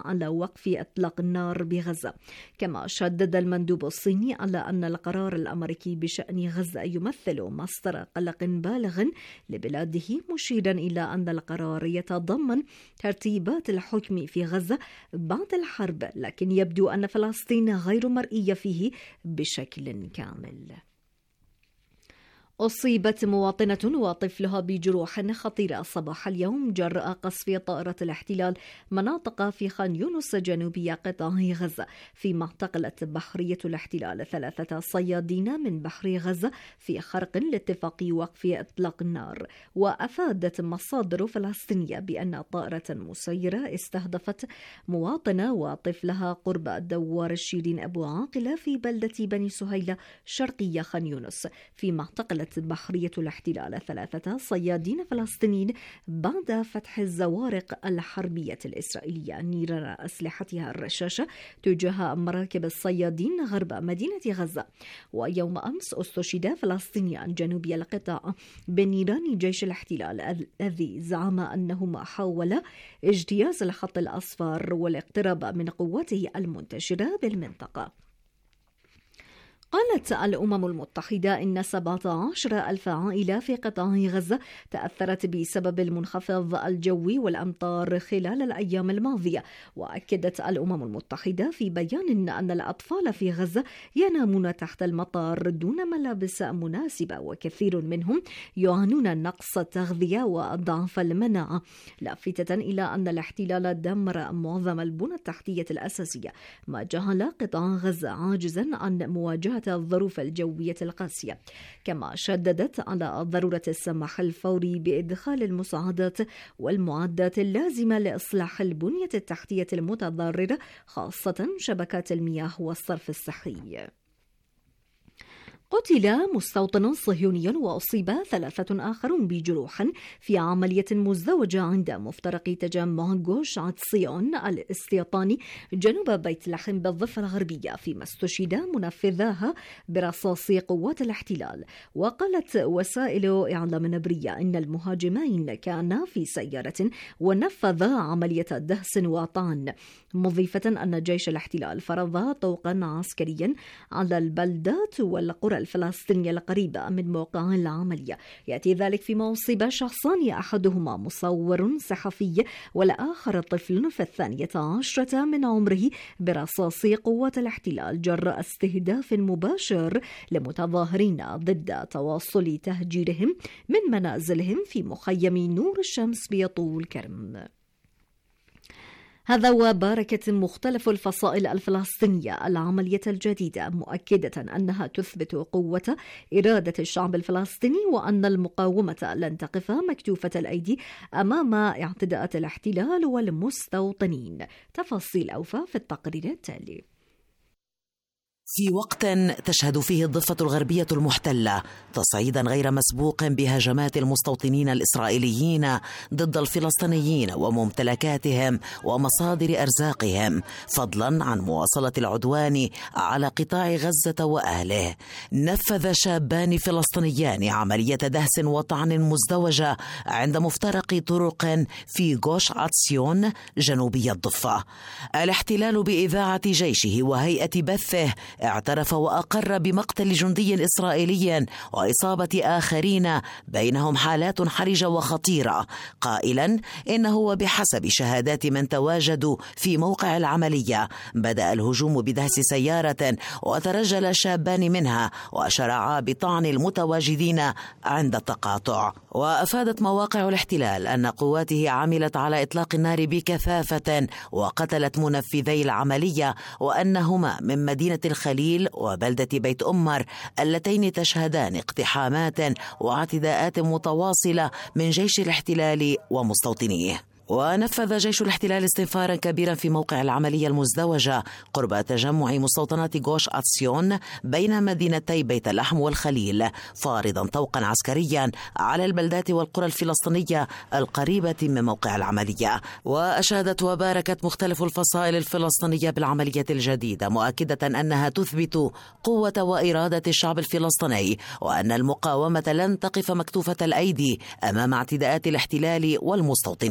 على وقف إطلاق النار بغزة. كما شدد المندوب الصيني على أن القرار الأمريكي بشأن غزة يمثل مصدر قلق بالغ لبلاده، مشيرا إلى أن القرار يتضمن ترتيبات الحكم في غزة بعد الحرب، لكن يبدو أن فلسطين غير مرئية فيه بشكل كامل. أصيبت مواطنة وطفلها بجروح خطيرة صباح اليوم جراء قصف طائرة الاحتلال مناطق في خان يونس جنوبي قطاع غزة، فيما اعتقلت بحرية الاحتلال 3 صيادين من بحر غزة في خرق لاتفاق وقف إطلاق النار. وأفادت مصادر فلسطينية بأن طائرة مسيرة استهدفت مواطنة وطفلها قرب دوار الشيرين أبو عاقلة في بلدة بني سهيلة شرقية خان يونس، فيما اعتقلت بحرية الاحتلال 3 صيادين فلسطينيين بعد فتح الزوارق الحربية الإسرائيلية نيران أسلحتها الرشاشة تجاه مراكب الصيادين غرب مدينة غزة. ويوم أمس استشهد فلسطينيان جنوبي القطاع بنيران جيش الاحتلال الذي زعم أنهما حاول اجتياز الخط الأصفر والاقتراب من قواته المنتشرة بالمنطقة. قالت الأمم المتحدة إن 17,000 عائلة في قطاع غزة تأثرت بسبب المنخفض الجوي والأمطار خلال الأيام الماضية. وأكدت الأمم المتحدة في بيان أن الأطفال في غزة ينامون تحت المطر دون ملابس مناسبة، وكثير منهم يعانون نقص التغذية وضعف المناعة، لافتة إلى أن الاحتلال دمر معظم البنى التحتية الأساسية، ما جعل قطاع غزة عاجزا عن مواجهة الظروف الجوية القاسية. كما شددت على ضرورة السماح الفوري بإدخال المساعدات والمعدات اللازمة لإصلاح البنية التحتية المتضررة، خاصة شبكات المياه والصرف الصحي. قتل مستوطن صهيوني وأصيب 3 آخرون بجروح في عملية مزدوجة عند مفترق تجمع غوش عطسيون الاستيطاني جنوب بيت لحم بالضفة الغربية، فيما استشهد منفذاها برصاص قوات الاحتلال. وقالت وسائل إعلام نبرية إن المهاجمين كانا في سيارة ونفذا عملية دهس وطعن، مضيفة أن جيش الاحتلال فرض طوقا عسكريا على البلدات والقرى الفلسطينية القريبة من موقع العملية. يأتي ذلك فيما أصيب شخصان، أحدهما مصور صحفي والآخر طفل في 12 من عمره برصاص قوات الاحتلال جراء استهداف مباشر لمتظاهرين ضد تواصل تهجيرهم من منازلهم في مخيم نور الشمس بطول كرم. هذا وباركت مختلف الفصائل الفلسطينية العملية الجديدة، مؤكدة أنها تثبت قوة إرادة الشعب الفلسطيني وأن المقاومة لن تقف مكتوفة الأيدي أمام اعتداءات الاحتلال والمستوطنين. تفاصيل أوفى في التقرير التالي. في وقت تشهد فيه الضفة الغربية المحتلة تصعيدا غير مسبوق بهجمات المستوطنين الإسرائيليين ضد الفلسطينيين وممتلكاتهم ومصادر أرزاقهم، فضلا عن مواصلة العدوان على قطاع غزة وأهله، نفذ شابان فلسطينيان عملية دهس وطعن مزدوجة عند مفترق طرق في غوش عطسيون جنوبي الضفة. الاحتلال بإذاعة جيشه وهيئة بثه اعترف وأقر بمقتل جندي إسرائيلي وإصابة آخرين، بينهم حالات حرجة وخطيرة، قائلا إنه وبحسب شهادات من تواجدوا في موقع العملية بدأ الهجوم بدهس سيارة وترجل شابان منها وشرعا بطعن المتواجدين عند التقاطع. وأفادت مواقع الاحتلال أن قواته عملت على إطلاق النار بكثافة وقتلت منفذي العملية، وأنهما من مدينة الخليل وبلدة بيت أمر اللتين تشهدان اقتحامات واعتداءات متواصلة من جيش الاحتلال ومستوطنيه. ونفذ جيش الاحتلال استنفارا كبيرا في موقع العملية المزدوجة قرب تجمع مستوطنات غوش عطسيون بين مدينتي بيت لحم والخليل، فارضا طوقا عسكريا على البلدات والقرى الفلسطينية القريبة من موقع العملية. وأشادت وباركت مختلف الفصائل الفلسطينية بالعملية الجديدة، مؤكدة أنها تثبت قوة وإرادة الشعب الفلسطيني، وأن المقاومة لن تقف مكتوفة الأيدي أمام اعتداءات الاحتلال والمستوطنين.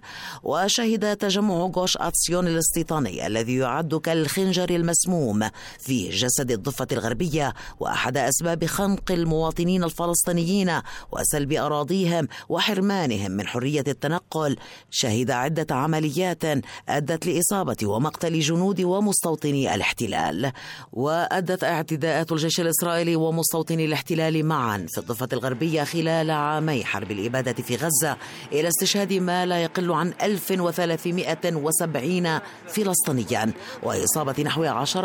وشهد تجمع غوش أتسيون الاستيطاني الذي يعد كالخنجر المسموم في جسد الضفة الغربية وأحد أسباب خنق المواطنين الفلسطينيين وسلب أراضيهم وحرمانهم من حرية التنقل، شهد عدة عمليات أدت لإصابة ومقتل جنود ومستوطني الاحتلال. وأدت اعتداءات الجيش الإسرائيلي ومستوطني الاحتلال معا في الضفة الغربية خلال عامي حرب الإبادة في غزة إلى استشهاد ما لا يقل عن 1370 فلسطينيا وإصابة نحو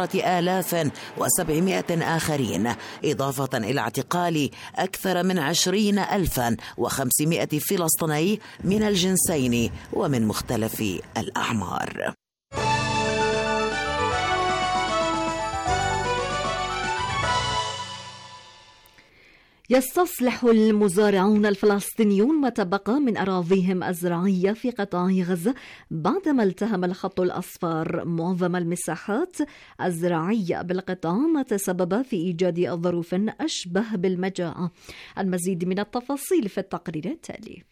10,700 آخرين، إضافة إلى اعتقال أكثر من 20,500 فلسطيني من الجنسين ومن مختلف الأعمار. يستصلح المزارعون الفلسطينيون ما تبقى من أراضيهم الزراعية في قطاع غزة بعدما التهم الخط الأصفر معظم المساحات الزراعية بالقطاع، ما تسبب في إيجاد ظروف أشبه بالمجاعة. المزيد من التفاصيل في التقرير التالي.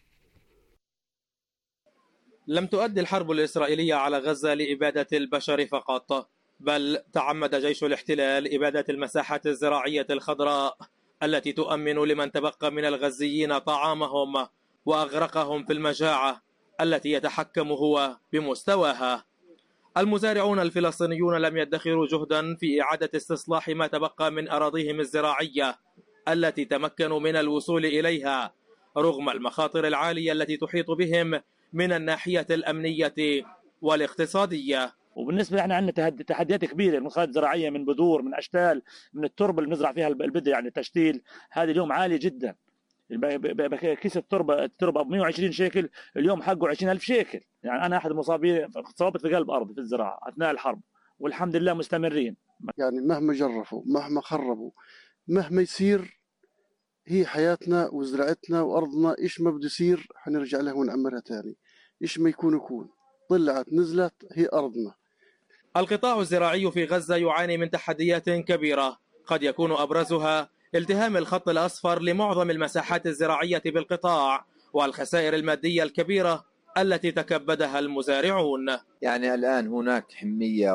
لم تؤدي الحرب الإسرائيلية على غزة لإبادة البشر فقط، بل تعمد جيش الاحتلال إبادة المساحات الزراعية الخضراء التي تؤمن لمن تبقى من الغزيين طعامهم وأغرقهم في المجاعة التي يتحكم هو بمستواها. المزارعون الفلسطينيون لم يدخروا جهدا في إعادة استصلاح ما تبقى من أراضيهم الزراعية التي تمكنوا من الوصول إليها رغم المخاطر العالية التي تحيط بهم من الناحية الأمنية والاقتصادية. وبالنسبه احنا عندنا تحديات كبيره من خالص زراعيه، من بذور، من اشتال، من التربه اللي بنزرع فيها البذر، يعني التشتيل هذه اليوم عاليه جدا. كيس التربه ب 120 شيكل، اليوم حقه 20,000 شيكل. يعني انا احد المصابين صابت في قلب ارضي في الزراعه اثناء الحرب، والحمد لله مستمرين. يعني مهما جرفوا، مهما خربوا، مهما يصير، هي حياتنا وزراعتنا وارضنا. ايش ما بده يصير حنرجع لها ونعمرها تاني. ايش ما يكون طلعت نزلت هي ارضنا. القطاع الزراعي في غزة يعاني من تحديات كبيرة، قد يكون أبرزها التهام الخط الأصفر لمعظم المساحات الزراعية بالقطاع والخسائر المادية الكبيرة التي تكبدها المزارعون. يعني الآن هناك حمية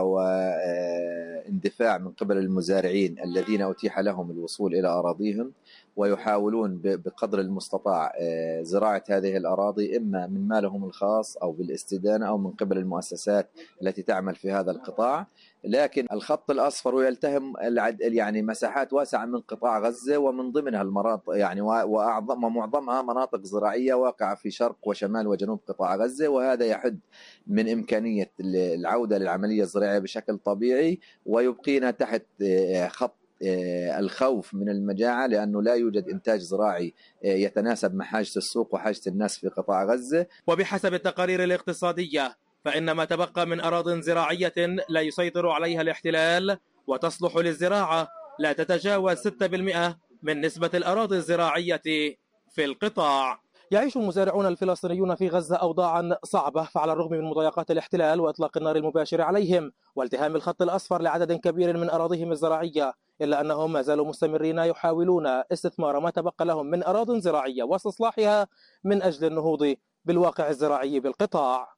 واندفاع من قبل المزارعين الذين أتيح لهم الوصول إلى أراضيهم، ويحاولون بقدر المستطاع زراعة هذه الأراضي إما من مالهم الخاص أو بالاستدانة أو من قبل المؤسسات التي تعمل في هذا القطاع. لكن الخط الأصفر يلتهم يعني مساحات واسعة من قطاع غزة، ومن ضمنها المناطق يعني ومعظمها مناطق زراعية واقعة في شرق وشمال وجنوب قطاع غزة، وهذا يحد من إمكانية العودة للعملية الزراعية بشكل طبيعي، ويبقينا تحت خط الخوف من المجاعة، لأنه لا يوجد إنتاج زراعي يتناسب مع حاجة السوق وحاجة الناس في قطاع غزة. وبحسب التقارير الاقتصادية فإن ما تبقى من أراضٍ زراعية لا يسيطر عليها الاحتلال وتصلح للزراعة لا تتجاوز 6% من نسبة الأراضي الزراعية في القطاع. يعيش المزارعون الفلسطينيون في غزة أوضاعا صعبة، فعلى الرغم من مضايقات الاحتلال وإطلاق النار المباشر عليهم والتهام الخط الأصفر لعدد كبير من أراضيهم الزراعية، إلا أنهم ما زالوا مستمرين يحاولون استثمار ما تبقى لهم من أراضٍ زراعية واستصلاحها من أجل النهوض بالواقع الزراعي بالقطاع.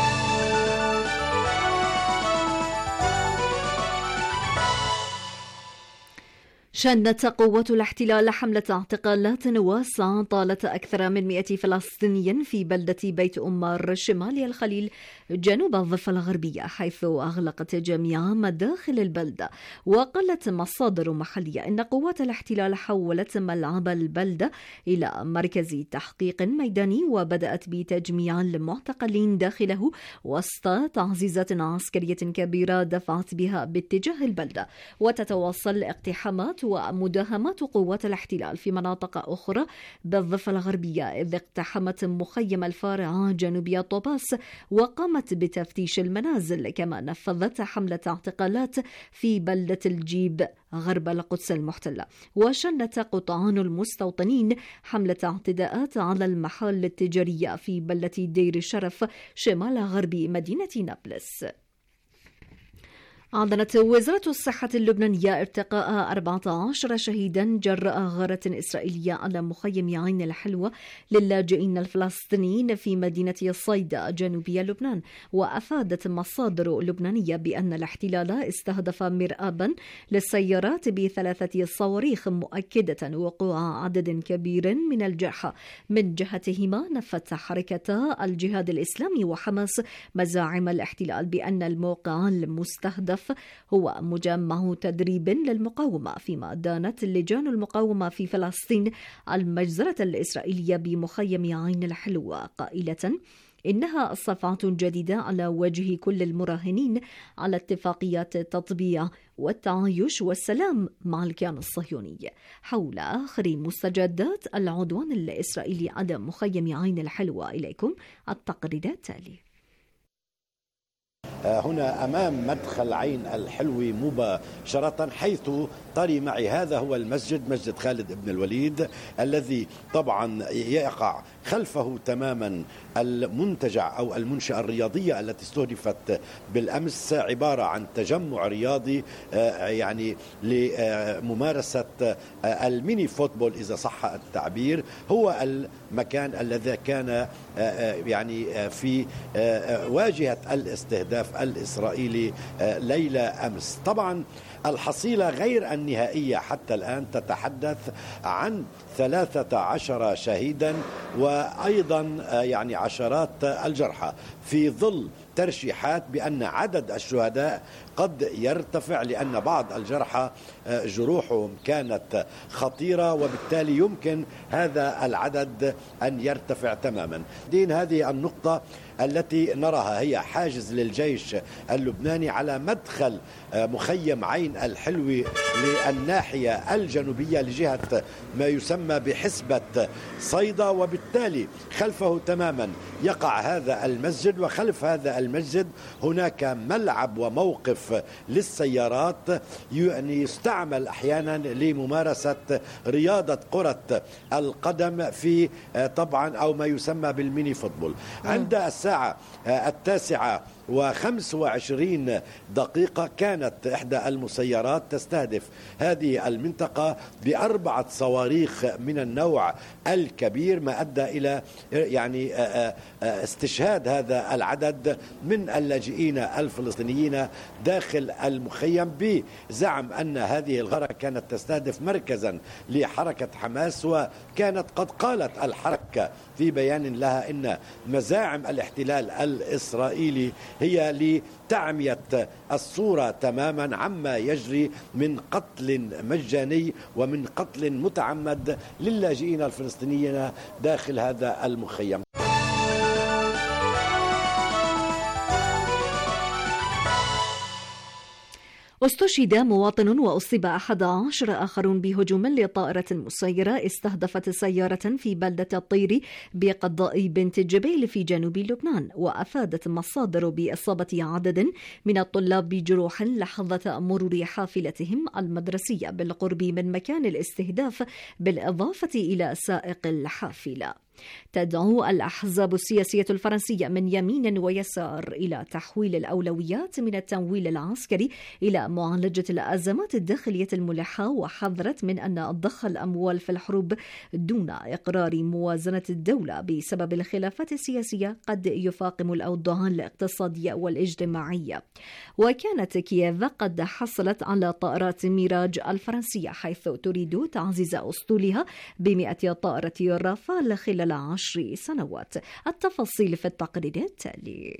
شنت قوات الاحتلال حملة اعتقالات واسعة طالت أكثر من 100 فلسطيني في بلدة بيت أمار شمال الخليل جنوب الضفة الغربية، حيث أغلقت جميع مداخل البلدة. وقالت مصادر محلية إن قوات الاحتلال حولت ملعب البلدة إلى مركز تحقيق ميداني، وبدأت بتجميع المعتقلين داخله وسط تعزيزات عسكرية كبيرة دفعت بها باتجاه البلدة. وتتواصل اقتحامات ومداهمات قوات الاحتلال في مناطق أخرى بالضفة الغربية، إذ اقتحمت مخيم الفارعة جنوبية طوباس وقامت بتفتيش المنازل، كما نفذت حملة اعتقالات في بلدة الجيب غرب القدس المحتلة. وشنت قطعان المستوطنين حملة اعتداءات على المحال التجارية في بلدة دير الشرف شمال غرب مدينة نابلس. أعلنت وزارة الصحة اللبنانية ارتقاء 14 شهيدا جراء غارة إسرائيلية على مخيم عين الحلوة للاجئين الفلسطينيين في مدينة صيدا جنوبي لبنان. وأفادت مصادر لبنانية بأن الاحتلال استهدف مرآبا للسيارات ب3 صواريخ، مؤكدة وقوع عدد كبير من الجرحى. من جهتهما نفت حركة الجهاد الإسلامي وحماس مزاعم الاحتلال بأن الموقع المستهدف هو مجمع تدريب للمقاومة، فيما دانت لجان المقاومة في فلسطين المجزرة الإسرائيلية بمخيم عين الحلوة قائلة إنها صفعة جديدة على وجه كل المراهنين على اتفاقيات التطبيع والتعايش والسلام مع الكيان الصهيوني. حول آخر مستجدات العدوان الإسرائيلي على مخيم عين الحلوة إليكم التقرير التالي. هنا أمام مدخل عين الحلوة مباشرة، حيث طري معي هذا هو المسجد، مسجد خالد بن الوليد، الذي طبعا يقع خلفه تماما المنتجع أو المنشأة الرياضية التي استهدفت بالأمس، عبارة عن تجمع رياضي يعني لممارسة الميني فوتبول إذا صح التعبير. هو المكان الذي كان يعني في واجهة الاستهداف الإسرائيلي ليلة أمس. طبعا الحصيلة غير النهائية حتى الآن تتحدث عن 13 شهيدا وأيضا يعني عشرات الجرحى، في ظل ترشيحات بأن عدد الشهداء قد يرتفع، لأن بعض الجرحى جروحهم كانت خطيرة، وبالتالي يمكن هذا العدد أن يرتفع تماما. هذه النقطة التي نراها هي حاجز للجيش اللبناني على مدخل مخيم عين الحلوة للناحية الجنوبية لجهة ما يسمى بحسبة صيدا، وبالتالي خلفه تماما يقع هذا المسجد، وخلف هذا المسجد هناك ملعب وموقف للسيارات يعني يستعمل أحيانا لممارسة رياضة كرة القدم في طبعا أو ما يسمى بالميني فوتبول. عند الساعة 9:25 كانت إحدى المسيرات تستهدف هذه المنطقة ب4 صواريخ من النوع الكبير، ما أدى إلى يعني استشهاد هذا العدد من اللاجئين الفلسطينيين داخل المخيم، بزعم أن هذه الغارة كانت تستهدف مركزا لحركة حماس. وكانت قد قالت الحركة في بيان لها إن مزاعم الاحتلال الإسرائيلي هي لتعمية الصورة تماما عما يجري من قتل مجاني ومن قتل متعمد للاجئين الفلسطينيين داخل هذا المخيم. استشهد مواطن وأصيب 11 آخرون بهجوم لطائرة مسيرة استهدفت سيارة في بلدة الطيري بقضاء بنت جبيل في جنوب لبنان. وأفادت مصادر بإصابة عدد من الطلاب بجروح لحظة مرور حافلتهم المدرسية بالقرب من مكان الاستهداف، بالإضافة إلى سائق الحافلة. تدعو الأحزاب السياسية الفرنسية من يمين ويسار إلى تحويل الأولويات من التمويل العسكري إلى معالجة الأزمات الداخلية الملحة، وحذرت من أن ضخ الأموال في الحروب دون إقرار موازنة الدولة بسبب الخلافات السياسية قد يفاقم الأوضاع الاقتصادية والاجتماعية. وكانت كييف قد حصلت على طائرات ميراج الفرنسية، حيث تريد تعزيز أسطولها ب100 طائرة رافال خلال 10 سنوات. التفاصيل في التقرير التالي.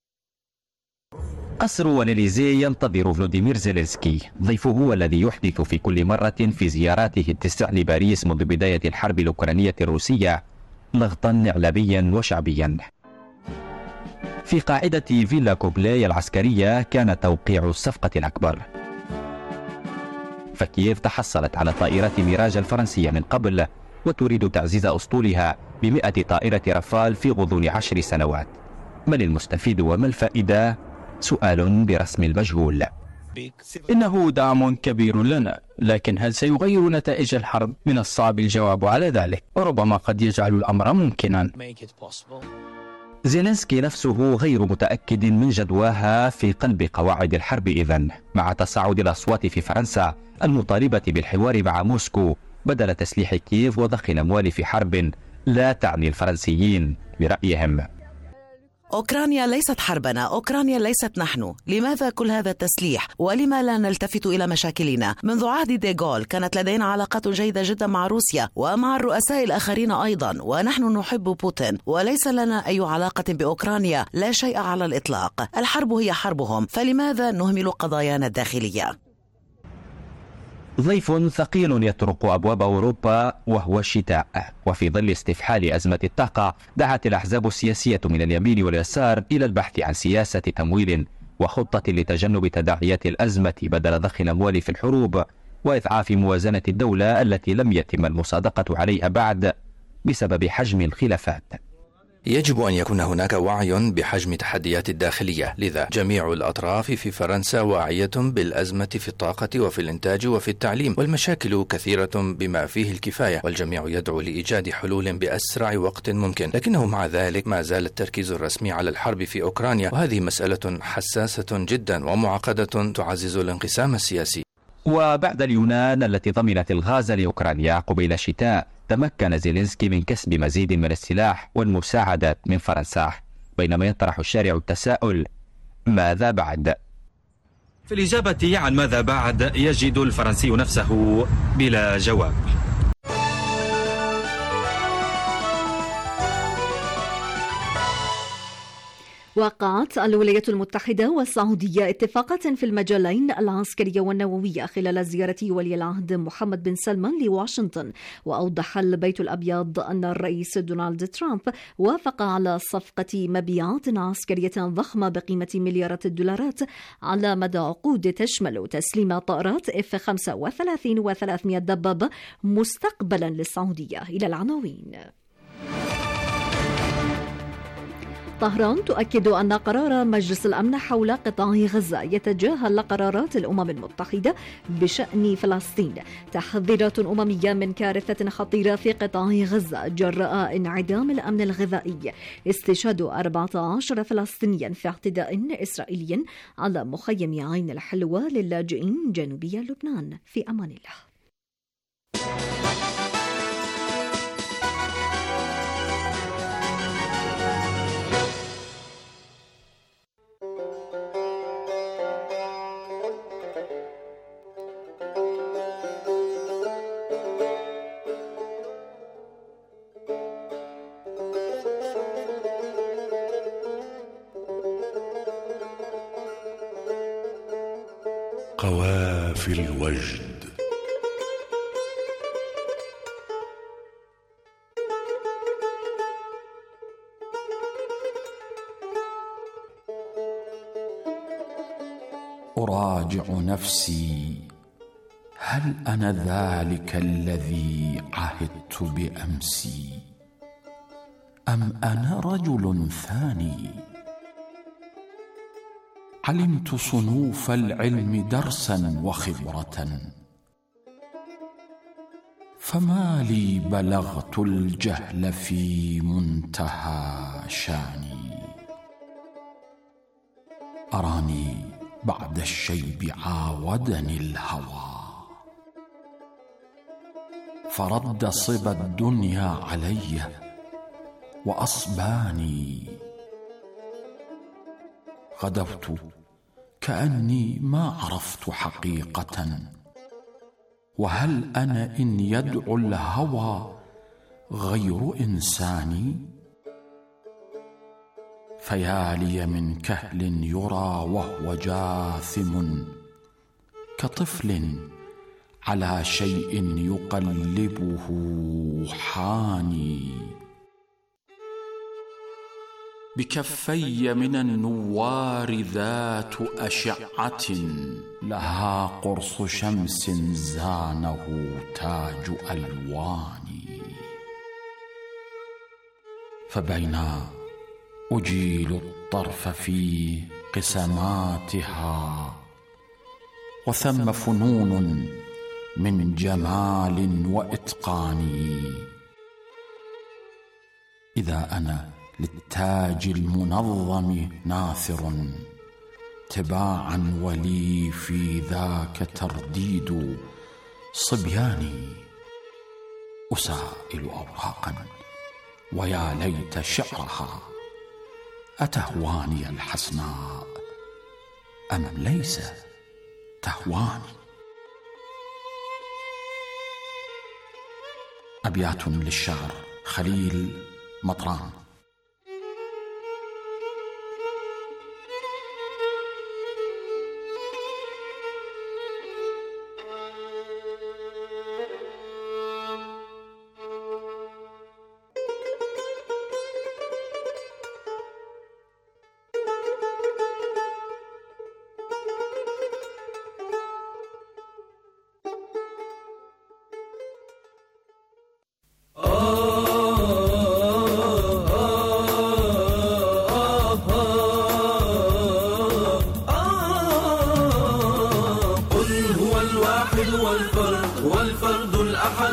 قصر واليزيه ينتظر فلوديمير زيلينسكي، ضيفه والذي يحدث في كل مرة في زياراته التسع لباريس منذ بداية الحرب الأوكرانية الروسية ضغطا إعلاميا وشعبيا. في قاعدة فيلا كوبلاي العسكرية كان توقيع الصفقة الأكبر، فكييف تحصلت على طائرات ميراج الفرنسية من قبل، وتريد تعزيز أسطولها ب100 طائرة رافال في غضون 10 سنوات. من المستفيد وما الفائدة؟ سؤال برسم المجهول. إنه دعم كبير لنا، لكن هل سيغير نتائج الحرب؟ من الصعب الجواب على ذلك، وربما قد يجعل الأمر ممكنا. زيلينسكي نفسه غير متأكد من جدواها في قلب قواعد الحرب إذن، مع تصاعد الأصوات في فرنسا المطالبة بالحوار مع موسكو بدل تسليح كييف وضخ الأموال في حرب لا تعني الفرنسيين برأيهم. أوكرانيا ليست حربنا، أوكرانيا ليست نحن. لماذا كل هذا التسليح؟ ولما لا نلتفت إلى مشاكلنا؟ منذ عهد ديغول كانت لدينا علاقات جيدة جدا مع روسيا ومع الرؤساء الآخرين أيضا، ونحن نحب بوتين وليس لنا أي علاقة بأوكرانيا، لا شيء على الإطلاق. الحرب هي حربهم، فلماذا نهمل قضايانا الداخلية؟ ضيف ثقيل يطرق أبواب أوروبا وهو الشتاء، وفي ظل استفحال أزمة الطاقة دعت الأحزاب السياسية من اليمين واليسار إلى البحث عن سياسة تمويل وخطة لتجنب تداعيات الأزمة بدل ضخ الأموال في الحروب وإضعاف موازنة الدولة التي لم يتم المصادقة عليها بعد بسبب حجم الخلافات. يجب أن يكون هناك وعي بحجم التحديات الداخلية، لذا جميع الأطراف في فرنسا واعية بالأزمة في الطاقة وفي الإنتاج وفي التعليم، والمشاكل كثيرة بما فيه الكفاية، والجميع يدعو لإيجاد حلول بأسرع وقت ممكن. لكنه مع ذلك ما زال التركيز الرسمي على الحرب في أوكرانيا، وهذه مسألة حساسة جدا ومعقدة تعزز الانقسام السياسي. وبعد اليونان التي ضمنت الغاز لأوكرانيا قبيل الشتاء، تمكن زيلينسكي من كسب مزيد من السلاح والمساعدات من فرنسا، بينما يطرح الشارع التساؤل: ماذا بعد؟ في الإجابة عن ماذا بعد يجد الفرنسي نفسه بلا جواب. وقعت الولايات المتحدة والسعودية اتفاقات في المجالين العسكري والنووي خلال زيارة ولي العهد محمد بن سلمان لواشنطن. وأوضح البيت الأبيض أن الرئيس دونالد ترامب وافق على صفقة مبيعات عسكرية ضخمة بقيمة مليارات الدولارات على مدى عقود تشمل تسليم طائرات F-35 و300 دبابة مستقبلا للسعودية. إلى العناوين. طهران تؤكد أن قرار مجلس الأمن حول قطاع غزة يتجاهل قرارات الأمم المتحدة بشأن فلسطين. تحذيرات أممية من كارثة خطيرة في قطاع غزة جراء انعدام الأمن الغذائي. استشهاد 14 فلسطينيا في اعتداء إسرائيلي على مخيم عين الحلوة للاجئين جنوبي لبنان. في أمان الله. قوافل الوجد. أراجع نفسي، هل أنا ذلك الذي عهدت بأمسي، أم أنا رجل ثاني؟ علمت صنوف العلم درسا وخبرة، فما لي بلغت الجهل في منتهى شاني. أراني بعد الشيب عاودني الهوى، فرد صبا الدنيا علي وأصباني. غدوت كأني ما عرفت حقيقة، وهل أنا إن يدعو الهوى غير إنساني؟ فيا لي من كهل يرى وهو جاثم، كطفل على شيء يقلبه حاني. بكفي من النوار ذات أشعة، لها قرص شمس زانه تاج ألوان. فبينا أجيل الطرف في قسماتها، وثم فنون من جمال وإتقان. إذا أنا للتاج المنظم ناثر تباعا، ولي في ذاك ترديد صبياني. أسائل أوراقا ويا ليت شعرها أتهواني الحسناء أم ليس تهواني. أبيات للشاعر خليل مطران. والفرد الأحد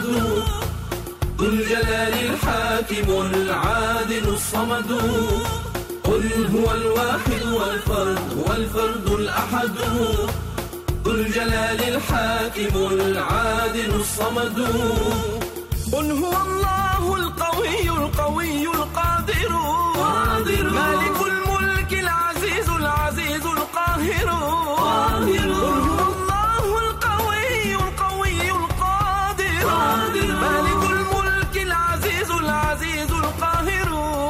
ذو الجلال الحاكم العادل الصمد. قل هو الواحد والفرد الأحد ذو الجلال الحاكم العادل الصمد. قل هو الله القوي القادر مالك الملك العزيز القاهر. قل هو الله القوي القادر مالك الملك العزيز القاهر.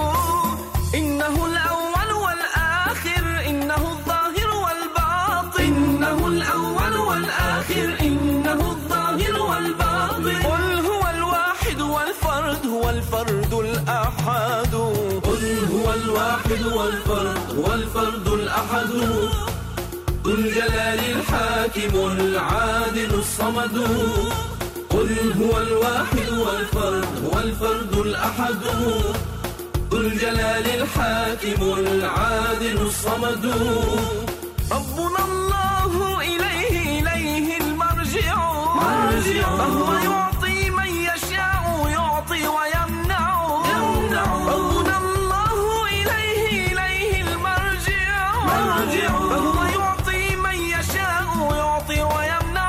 إنه الأول والآخر، إنه الظاهر والباطن، إنه الأول والآخر، إنه الظاهر والباطن. قل هو الواحد والفرد الأحد. قل هو الواحد والفرد الأحد ذو الجلال الحاكم العادل الصمد. قل هو الواحد والفرد الأحد ذو الجلال الحاكم العادل الصمد. ربنا الله إليه المرجع، فهو يعطي من يشاء ويمنع. ربنا الله إليه المرجع، فهو يعطي من يشاء ويمنع.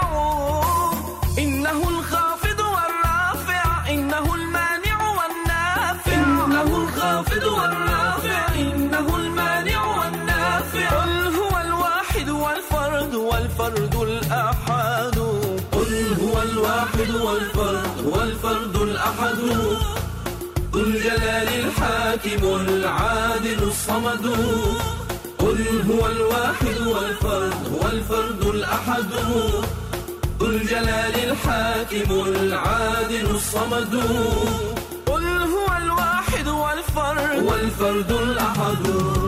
إنه الخافض والرافع، إنه المانع والنافع، إنه الخافض والرافع، إنه المانع والنافع. قل هو الواحد والفرد الأحد. قل هو الواحد والفرد الأحد ذو الجلال الحاكم العادل الصمد. قل هو الواحد والفرد الأحد ذو الجلال الحاكم العادل الصمد. قل هو الواحد والفرد الأحد.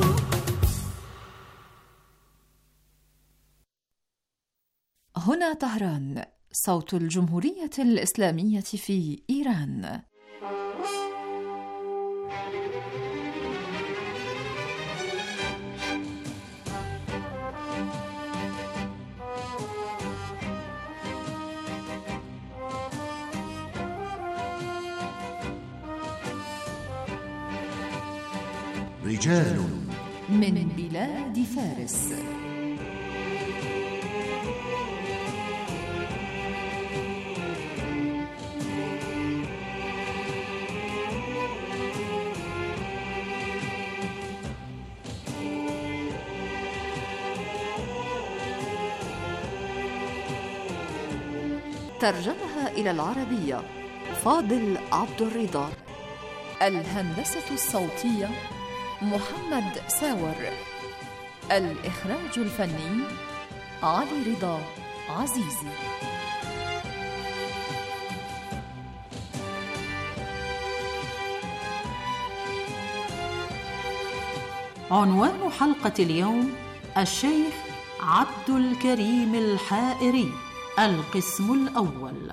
هنا طهران، صوت الجمهورية الإسلامية في إيران. رجال من بلاد فارس. ترجمها إلى العربية فاضل عبد الرضا. الهندسة الصوتية محمد ساور. الإخراج الفني علي رضا عزيزي. عنوان حلقة اليوم: الشيخ عبد الكريم الحائري. القسم الأول.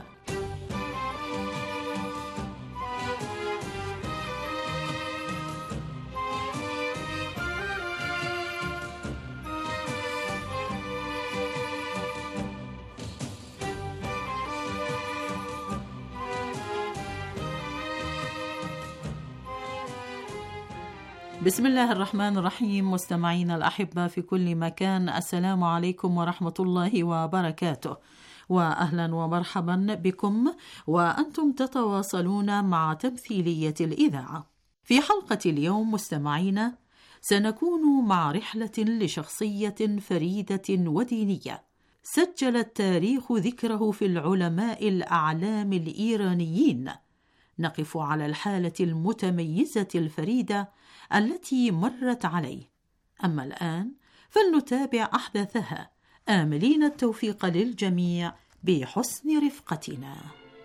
بسم الله الرحمن الرحيم. مستمعينا الأحبة في كل مكان، السلام عليكم ورحمة الله وبركاته، وأهلا ومرحبا بكم وأنتم تتواصلون مع تمثيلية الإذاعة. في حلقة اليوم مستمعينا سنكون مع رحلة لشخصية فريدة ودينية سجل التاريخ ذكره في العلماء الأعلام الإيرانيين. نقف على الحالة المتميزة الفريدة التي مرت عليه. أما الآن فلنتابع أحداثها آملين التوفيق للجميع بحسن رفقتنا.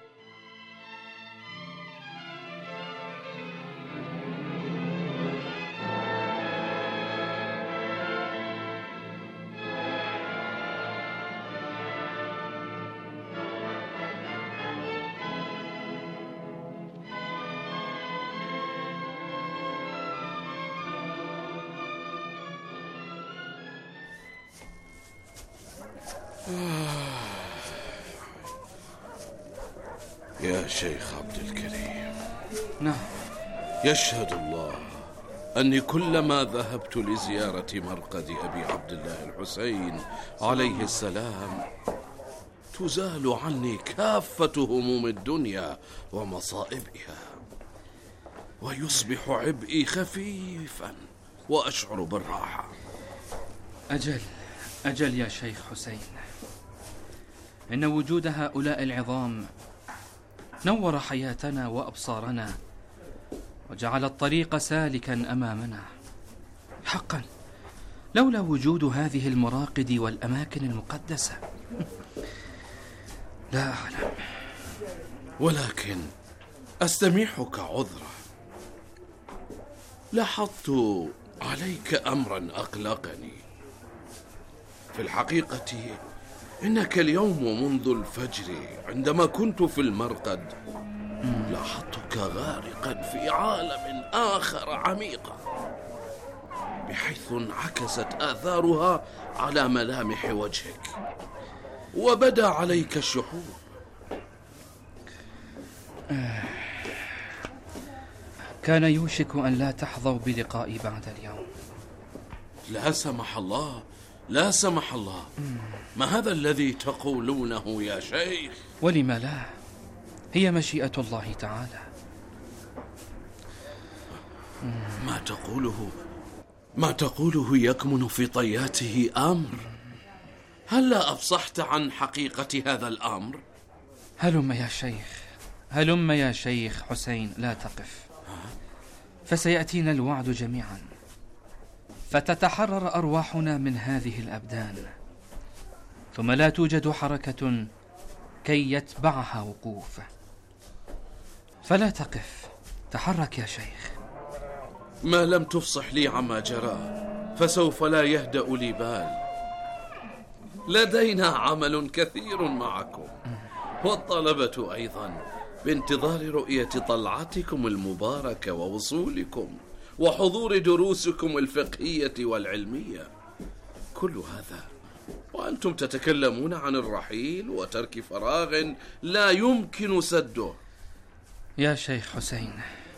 يا شيخ عبد الكريم. نعم. يشهد الله أني كلما ذهبت لزيارة مرقد أبي عبد الله الحسين عليه السلام تزال عني كافة هموم الدنيا ومصائبها، ويصبح عبئي خفيفا وأشعر بالراحة. أجل يا شيخ حسين، إن وجود هؤلاء العظام نور حياتنا وأبصارنا وجعل الطريق سالكا أمامنا. حقا لولا وجود هذه المراقد والأماكن المقدسة لا أعلم. ولكن أستميحك عذرا، لاحظت عليك أمرا أقلقني. في الحقيقة إنك اليوم منذ الفجر عندما كنت في المرقد لاحظتك غارقا في عالم آخر عميقا، بحيث انعكست آثارها على ملامح وجهك وبدا عليك الشحوب. كان يوشك أن لا تحظوا بلقائي بعد اليوم. لا سمح الله، لا سمح الله. ما هذا الذي تقولونه يا شيخ؟ ولم لا، هي مشيئة الله تعالى. ما تقوله يكمن في طياته أمر. هلا أفصحت عن حقيقة هذا الأمر؟ هلم يا شيخ حسين، لا تقف، فسيأتينا الوعد جميعا، فتتحرر أرواحنا من هذه الأبدان، ثم لا توجد حركة كي يتبعها وقوف. فلا تقف، تحرك يا شيخ. ما لم تفصح لي عما جرى فسوف لا يهدأ لي بال. لدينا عمل كثير معكم، والطلبة أيضا بانتظار رؤية طلعتكم المباركة ووصولكم وحضور دروسكم الفقهية والعلمية. كل هذا وأنتم تتكلمون عن الرحيل وترك فراغ لا يمكن سده. يا شيخ حسين،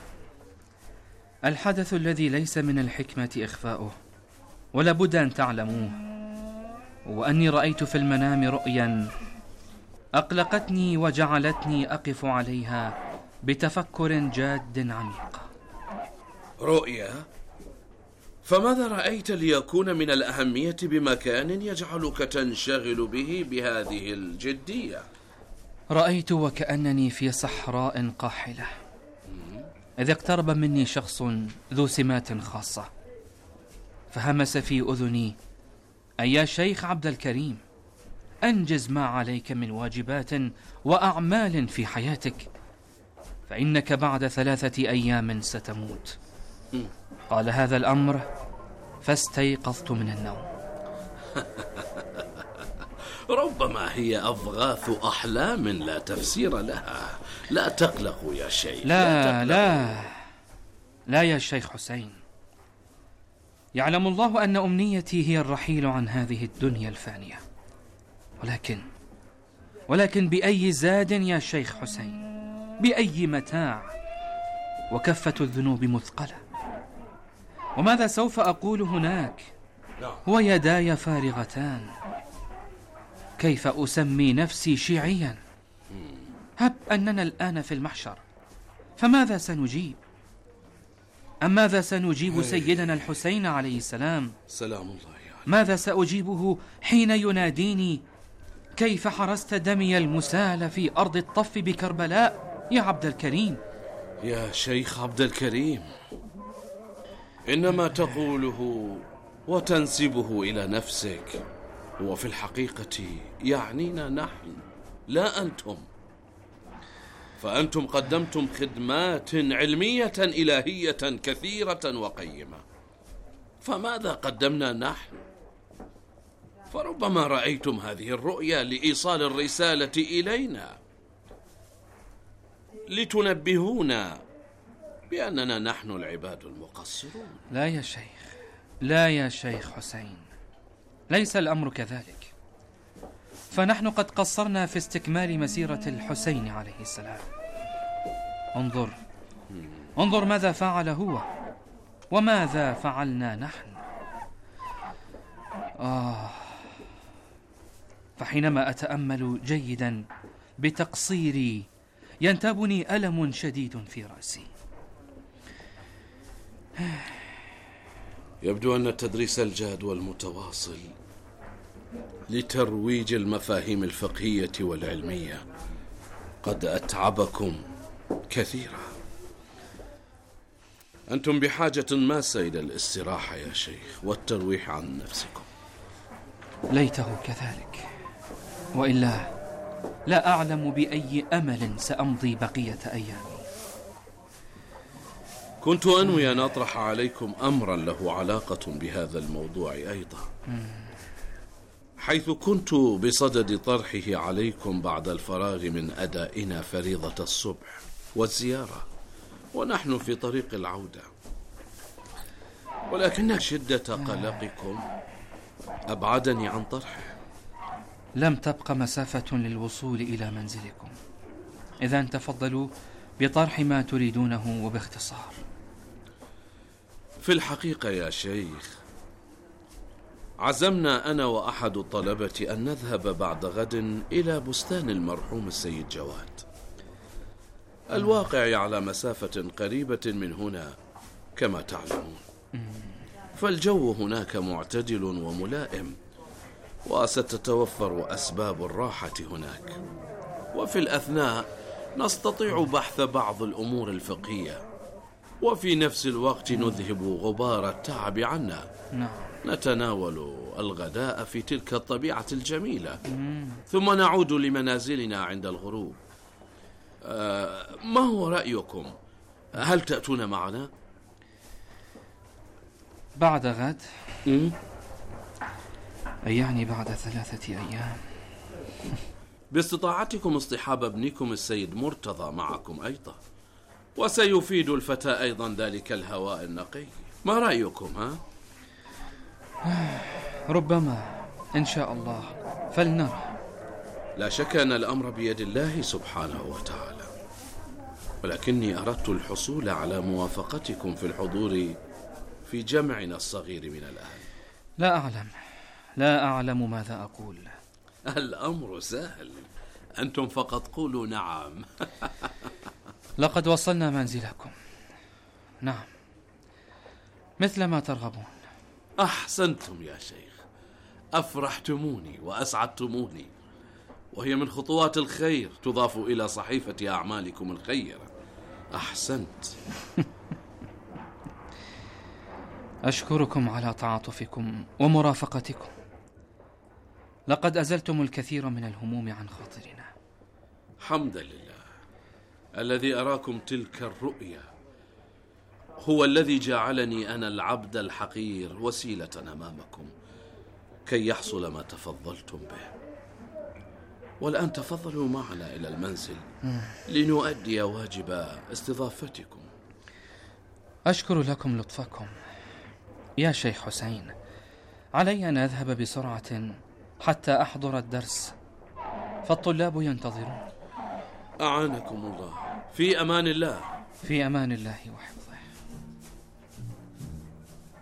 الحدث الذي ليس من الحكمة إخفاؤه ولا بد أن تعلموه، وأني رأيت في المنام رؤيا أقلقتني وجعلتني أقف عليها بتفكر جاد عميق. رؤيا؟ فماذا رأيت ليكون من الأهمية بمكان يجعلك تنشغل به بهذه الجدية؟ رأيت وكأنني في صحراء قاحلة، إذ اقترب مني شخص ذو سمات خاصة، فهمس في أذني: أي يا شيخ عبد الكريم، أنجز ما عليك من واجبات وأعمال في حياتك، فإنك بعد 3 أيام ستموت. قال هذا الأمر فاستيقظت من النوم. ربما هي أضغاث أحلام لا تفسير لها. لا تقلقوا يا شيخ. لا يا شيخ حسين، يعلم الله أن أمنيتي هي الرحيل عن هذه الدنيا الفانية، ولكن بأي زاد يا شيخ حسين، بأي متاع؟ وكفة الذنوب مثقلة، وماذا سوف أقول هناك ويداي فارغتان؟ كيف أسمي نفسي شيعيا؟ هب أننا الآن في المحشر، فماذا سنجيب؟ أم ماذا سنجيب سيدنا الحسين عليه السلام؟ سلام الله عليه. ماذا سأجيبه حين يناديني: كيف حرست دمي المسال في أرض الطف بكربلاء يا عبد الكريم؟ يا شيخ عبد الكريم، إنما تقوله وتنسبه إلى نفسك، هو في الحقيقة يعنينا نحن لا أنتم، فأنتم قدمتم خدمات علمية إلهية كثيرة وقيمة، فماذا قدمنا نحن؟ فربما رأيتم هذه الرؤيا لإيصال الرسالة إلينا، لتنبهونا بأننا نحن العباد المقصرون. لا يا شيخ، لا يا شيخ حسين، ليس الأمر كذلك، فنحن قد قصرنا في استكمال مسيرة الحسين عليه السلام. انظر ماذا فعل هو وماذا فعلنا نحن. فحينما أتأمل جيدا بتقصيري ينتابني ألم شديد في رأسي. يبدو أن التدريس الجاد والمتواصل لترويج المفاهيم الفقهية والعلمية قد أتعبكم كثيرا. أنتم بحاجة ماسة إلى الاستراحة يا شيخ والترويح عن نفسكم. ليته كذلك، وإلا لا أعلم بأي أمل سأمضي بقية أيامي. كنت أنوي أن أطرح عليكم أمرا له علاقة بهذا الموضوع أيضا، حيث كنت بصدد طرحه عليكم بعد الفراغ من أدائنا فريضة الصبح والزيارة ونحن في طريق العودة، ولكن شدة قلقكم أبعدني عن طرحه. لم تبق مسافة للوصول إلى منزلكم، إذا تفضلوا بطرح ما تريدونه وباختصار. في الحقيقة يا شيخ، عزمنا أنا وأحد الطلبة أن نذهب بعد غد إلى بستان المرحوم السيد جواد، الواقع على مسافة قريبة من هنا كما تعلمون، فالجو هناك معتدل وملائم، وستتوفر أسباب الراحة هناك، وفي الأثناء نستطيع بحث بعض الأمور الفقهية، وفي نفس الوقت نذهب غبار التعب عنا. نتناول الغداء في تلك الطبيعة الجميلة، ثم نعود لمنازلنا عند الغروب. ما هو رأيكم؟ هل تأتون معنا؟ بعد غد؟ يعني بعد 3 أيام. باستطاعتكم اصطحاب ابنكم السيد مرتضى معكم أيضا، وسيفيد الفتى أيضا ذلك الهواء النقي. ما رأيكم ها؟ ربما، إن شاء الله، فلنرى. لا شك أن الأمر بيد الله سبحانه وتعالى، ولكني أردت الحصول على موافقتكم في الحضور في جمعنا الصغير من الأهل. لا أعلم ماذا أقول. الأمر سهل، أنتم فقط قولوا نعم. لقد وصلنا منزلكم. نعم، مثل ما ترغبون. أحسنتم يا شيخ، أفرحتموني وأسعدتموني، وهي من خطوات الخير تضاف إلى صحيفة أعمالكم الخيرة. أحسنت. أشكركم على تعاطفكم ومرافقتكم، لقد أزلتم الكثير من الهموم عن خاطرنا. حمدا لله، الذي أراكم تلك الرؤيا هو الذي جعلني أنا العبد الحقير وسيلة أمامكم كي يحصل ما تفضلتم به. والآن تفضلوا معنا إلى المنزل لنؤدي واجب استضافتكم. أشكر لكم لطفكم يا شيخ حسين. علي أن أذهب بسرعة حتى أحضر الدرس، فالطلاب ينتظرون. أعانكم الله. في أمان الله. في أمان الله وحفظه.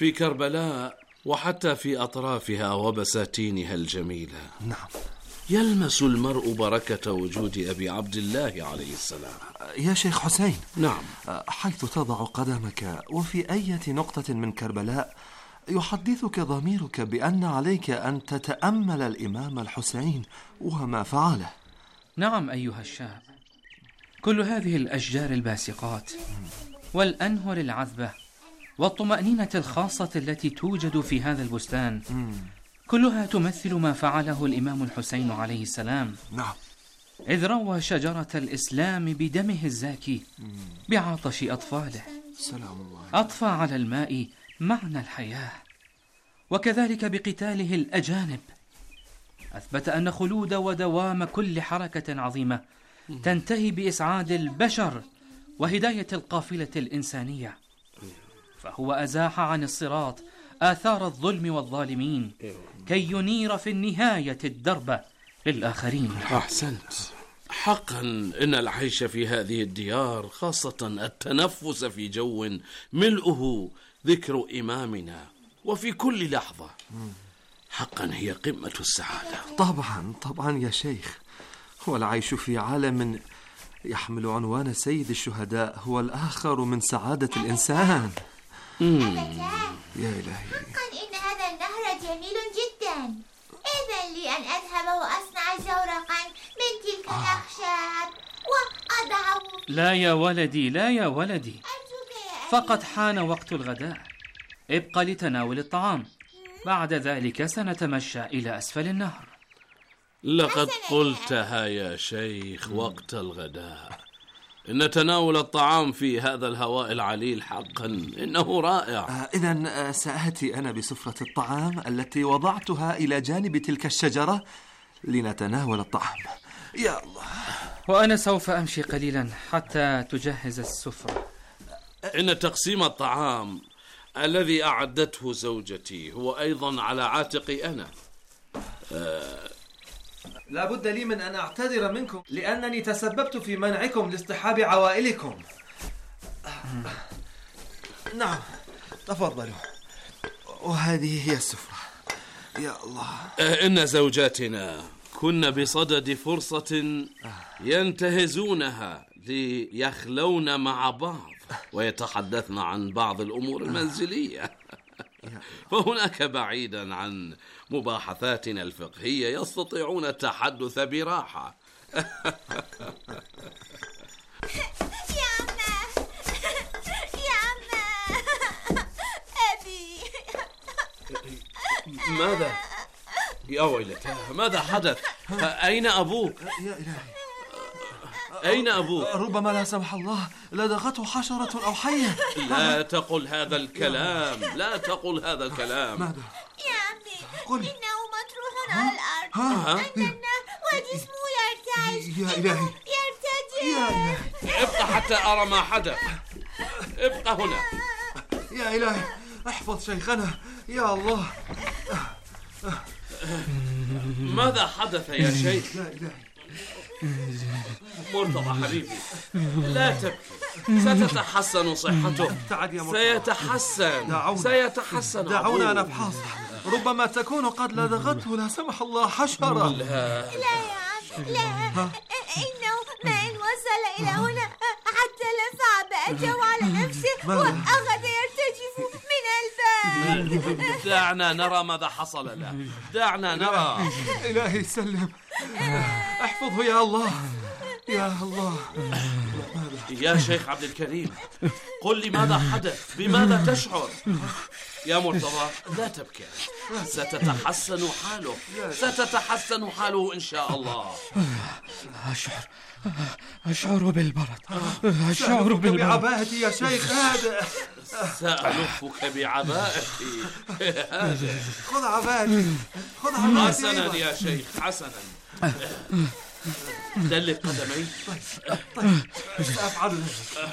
في كربلاء وحتى في أطرافها وبساتينها الجميلة. نعم. يلمس المرء بركة وجود أبي عبد الله عليه السلام. يا شيخ حسين. نعم. حيث تضع قدمك وفي أي نقطة من كربلاء يحدثك ضميرك بأن عليك أن تتأمل الإمام الحسين وما فعله. نعم أيها الشاب، كل هذه الأشجار الباسقات والأنهر العذبة والطمأنينة الخاصة التي توجد في هذا البستان كلها تمثل ما فعله الإمام الحسين عليه السلام. نعم. إذ روى شجرة الإسلام بدمه الزاكي بعطش أطفاله. سلام الله. أطفى على الماء معنى الحياة، وكذلك بقتاله الأجانب أثبت أن خلود ودوام كل حركة عظيمة تنتهي بإسعاد البشر وهداية القافلة الإنسانية، فهو أزاح عن الصراط آثار الظلم والظالمين كي ينير في النهاية الدرب للآخرين. أحسنت. حقا إن العيش في هذه الديار، خاصة التنفس في جو ملؤه ذكر إمامنا وفي كل لحظة، حقا هي قمة السعادة. طبعا يا شيخ، والعيش في عالم يحمل عنوان سيد الشهداء هو الآخر من سعادة الإنسان. يا إلهي، حقا إن هذا النهر جميل جدا. إذن لي أن أذهب وأصنع زورقا من تلك الأخشاب وأضعه. لا يا ولدي، لا يا ولدي، فقد حان وقت الغداء. ابقى لتناول الطعام، بعد ذلك سنتمشى إلى أسفل النهر. لقد قلتها يا شيخ، وقت الغداء. إن تناول الطعام في هذا الهواء العليل حقا إنه رائع. إذن سآتي أنا بسفرة الطعام التي وضعتها إلى جانب تلك الشجرة لنتناول الطعام. يا الله. وأنا سوف أمشي قليلا حتى تجهز السفرة. إن تقسيم الطعام الذي أعدته زوجتي هو أيضا على عاتقي أنا. لا بد لي من أن أعتذر منكم لأنني تسببت في منعكم لاصطحاب عوائلكم. نعم، تفضلوا، وهذه هي السفرة. يا الله. إن زوجاتنا كن بصدد فرصة ينتهزونها ليخلون مع بعض ويتحدثن عن بعض الأمور المنزلية، فهناك بعيدا عن مباحثاتنا الفقهية يستطيعون التحدث براحة. يا عمّا، يا عمّا، أبي. ماذا؟ يا ويلتاه، ماذا حدث؟ أين أبوك؟ يا إلهي، أين أبوك؟ ربما لا سمح الله لدغته حشرة أو حية. لا تقل هذا الكلام، لا تقل هذا الكلام. ماذا؟ يا عمي، إنه مطروح على الأرض وجسمه يرتعش. يا إلهي، يرتجف. يا إلهي، ابقى حتى أرى ما حدث. ابقى هنا. يا إلهي، احفظ شيخنا. يا الله. ماذا حدث يا شيخ؟ يا إلهي. مرتضى حبيبي، لا تبكي، ستتحسن صحته. سيتحسن. دعونا نفحص، ربما تكون قد لدغته لا سمح الله حشرة. لا يا عم، لا، إنه ما إن وصل إلى هنا حتى لفع بأجه على نفسه وأخذ يرتجف من الباب. دعنا نرى ماذا حصل له، دعنا نرى. إلهي سلم، احفظه يا الله، يا الله. يا شيخ عبد الكريم، قل لي ماذا حدث، بماذا تشعر؟ يا مرتضى لا تبكي، ستتحسن حاله، ستتحسن حاله إن شاء الله. أشعر بالبرد، أشعر بالبرد. بعباءتي يا شيخ هذا. سألفك بعباءتي. خذ عباءتي، خذ عباءتي. حسنا يا شيخ، حسنا. دلك قدمي. طيب، سأفعل.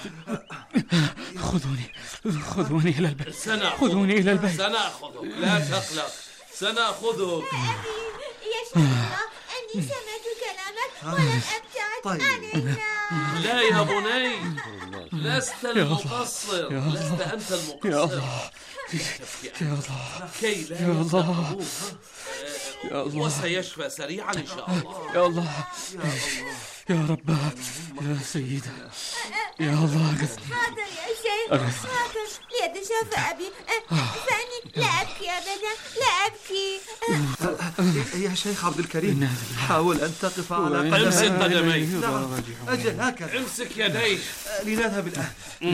خذوني إلى البيت. خذوني إلى البيت. سنأخذك، لا تقلق، سنأخذك. يشهد الله أني سمعت كلامك ولم أبتعد طيب. لا يا بني، لست المقصر، لست أنت المقصر. يا الله يا الله كي لا يا الله يا الله، وسيشفى سريعا إن شاء الله. يا الله يا رب يا سيدة يا الله أغثني. حاضر يا شيخ، حاضر ليتشافى أبي. فأني لا أبكي أبدا، لا أبكي. يا شيخ عبد الكريم، حاول أن تقف على قدميك. امسك قدميك. نعم، أجل هكذا. امسك يديك. لنذهب الآن.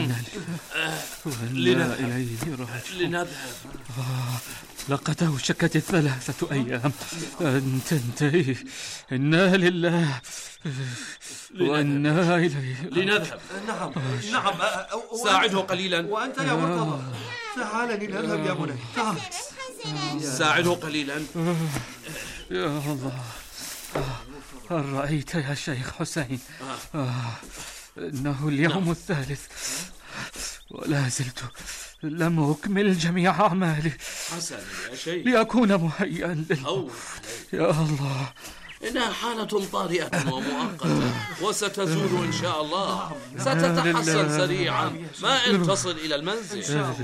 لنذهب. لقد أوشكت 3 أيام أن تنتهي. إنا لله وإنا إليه. لنذهب. نعم نعم. ساعده قليلا. وأنت يا مرتضى، تعال لنذهب يا بني. تعال. ساعده قليلا. يا الله، هل رأيت يا شيخ حسين؟ إنه اليوم الثالث ولا زلت لم أكمل جميع أعمالي. حسنا يا شيخ، لأكون مهيئا للموت. يا الله، إنها حالة طارئة ومؤقتة وستزول إن شاء الله. ستتحسن سريعا ما إن تصل إلى المنزل.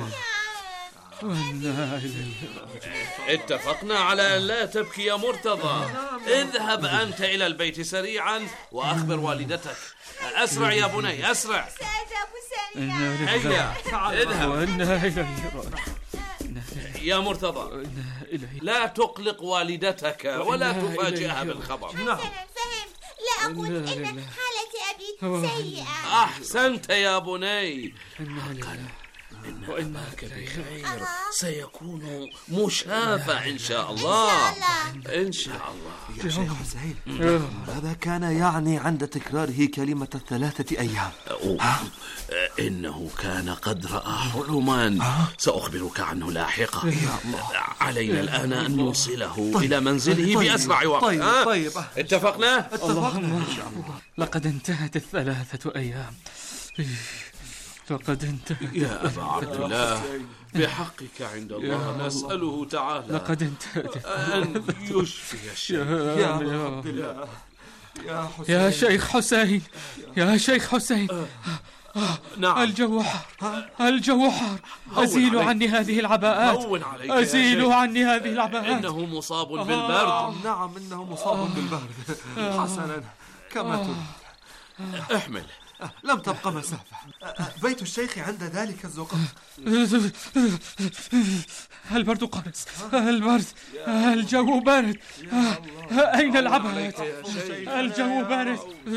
اتفقنا على أن لا تبكي يا مرتضى. اذهب أنت إلى البيت سريعا وأخبر والدتك. أسرع يا بني، أسرع. هيا اذهب. يا مرتضى، لا تقلق والدتك ولا تفاجئها بالخبر. نعم، فهم. لا أقول إن حالة أبي سيئة. أحسنت يا بني. وإنك بخير، سيكون مشافى إن شاء الله. إن شاء الله. يا شيخ حسين، هذا كان يعني عند تكراره كلمة 3 أيام. إنه كان قد رأى حلما سأخبرك عنه لاحقا. علينا الآن أن نوصله إلى منزله بأسرع وقت. طيب. اتفقنا؟ اللهم لقد انتهت 3 أيام. لقد انتهت. يا أبا عبد الله، بحقك عند الله نسأله تعالى لقد انتهت أن يشفي الشيخ. يا عبد الله، يا شيخ حسين، يا شيخ حسين. نعم. الجو حار. أزيلوا عني هذه العباءات. أزيلوا عني هذه العباءات. إنه مصاب بالبرد. نعم، إنه مصاب بالبرد. حسنا، كما تريد. احمل. لم تبقى مسافة. بيت الشيخ عند ذلك الزقاق. البرد قارس. البرد. الجو بارد. أين العباءات؟ الجو بارد.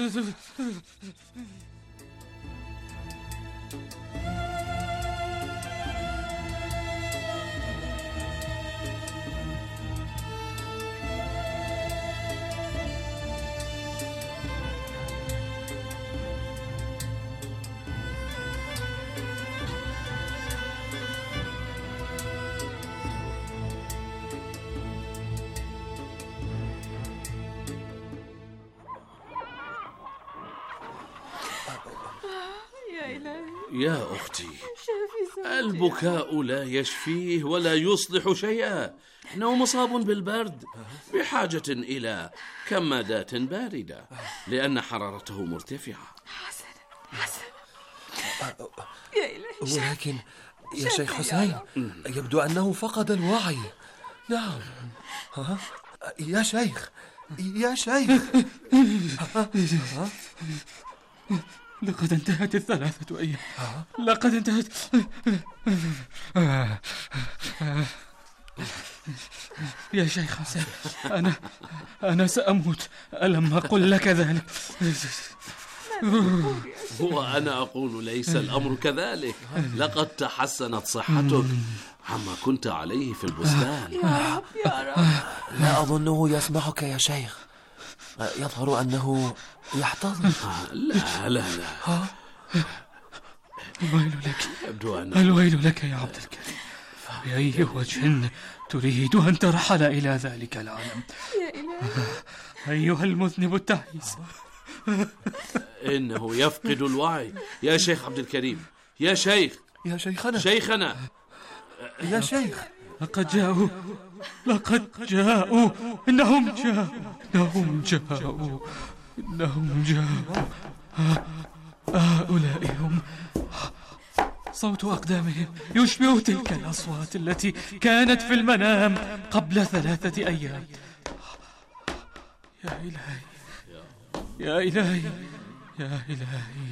يا أختي، البكاء لا يشفيه ولا يصلح شيئا. إنه مصاب بالبرد، بحاجة إلى كمادات باردة لأن حرارته مرتفعة. حسن. ولكن يا شيخ حسين، يبدو أنه فقد الوعي. نعم. يا شيخ. لقد انتهت 3 أيام. لقد انتهت. يا شيخ حسين، أنا سأموت. ألم أقل لك ذلك؟ وأنا أقول ليس الأمر كذلك. لقد تحسنت صحتك عما كنت عليه في البستان. يا رب. لا أظنه يسمعك يا شيخ. يظهر أنه يحتضن. لا. الويل لك يا عبد الكريم. بأي وجه تريد أن ترحل إلى ذلك العالم؟ يا إلهي. أيها المذنب التعيس. إنه يفقد الوعي. يا شيخ عبد الكريم، يا شيخ. يا شيخنا. شيخنا. يا شيخ. لقد جاءوا. إنهم جاءوا. إنهم جاءوا. هؤلاء هم. صوت أقدامهم يشبه تلك الأصوات التي كانت في المنام قبل 3 أيام. يا إلهي يا إلهي يا إلهي.